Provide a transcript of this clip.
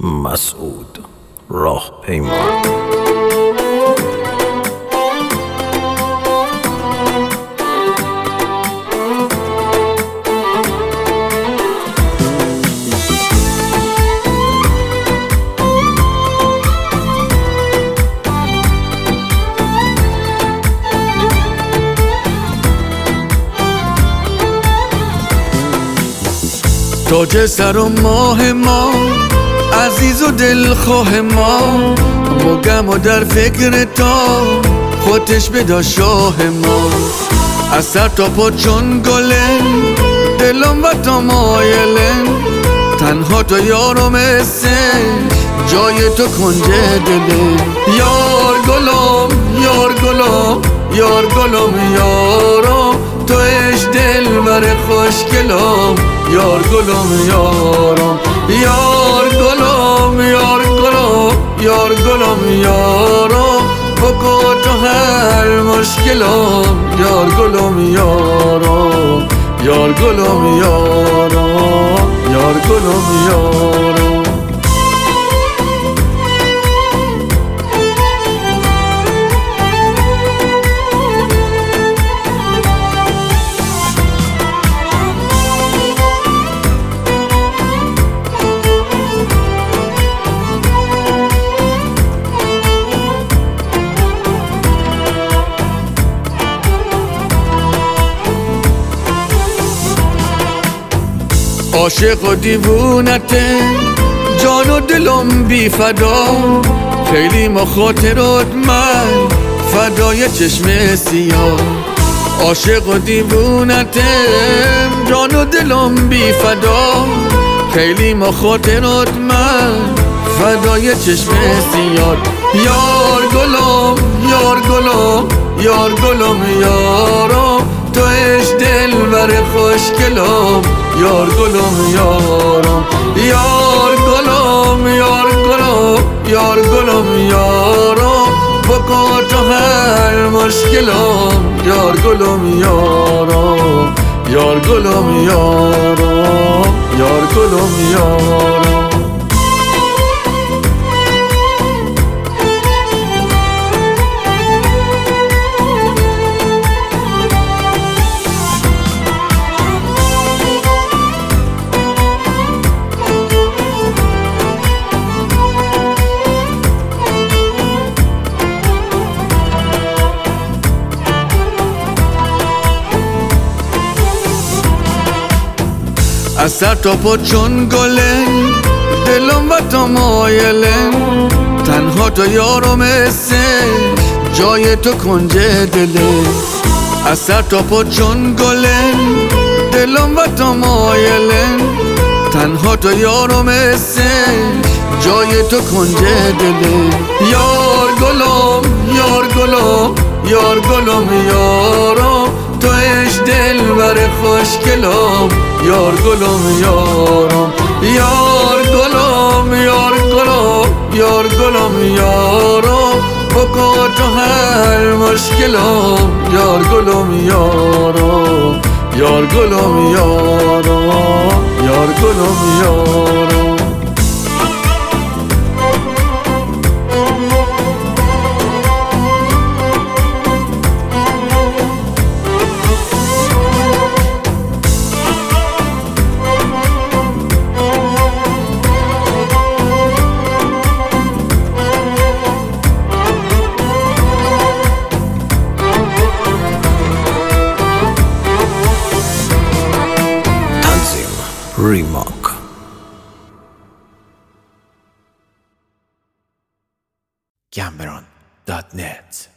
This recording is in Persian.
مسعود راه پیمان. تاج سر و ماه ما، عزیز و دلخواه ما، با غم و در فکر تا خودش بدا شاه ما. از سر تا پا چون گله دلم و تا مایلن، تنها تو یارم مثل جای تو کنج دله. یار گلم یار گلم یار گلم یارم، تویش دل بر خوشگلم یار گلم یارم. یار گلم یار گلم یار گلم یارم، بگو تو هر مشکلم یار گلم یارم. یار گلم یارم یار گلم یارم. عاشق و دیوونته، جان و دلم بی فدا، خیلی مخاطرات من فدای چشم سیاه. عاشق و دیوونته، جان و دلم بی فدا، خیلی مخاطرات من فدای چشم سیاه. یار گلم یار گلم یار گلم یارم، تویش دل بر خوشگلم یار گلم یارم. یار گلم یار گلم یار گلم یارم، بگو تو هر مشکلم یار گلم یارم. یار گلم یارم یار گلم یارم. از سر تا پا چون گله دلم و تا مایلن، تنها تو یارم مثل جای تو کنج دله. از سر تا پا چون گله دلم و تا مایلن، تنها تو یارم مثل جای تو کنج دله. یار گلم یار گلم یار گلم یارم، تویش دل بر خوشگلم یار گلم یارم. یار گلم یار گلم یار گلم یارم، بگو تو هر مشکلم یار گلم یارم. یار گلم یارم یار گلم یارم. Remark. Cameron.net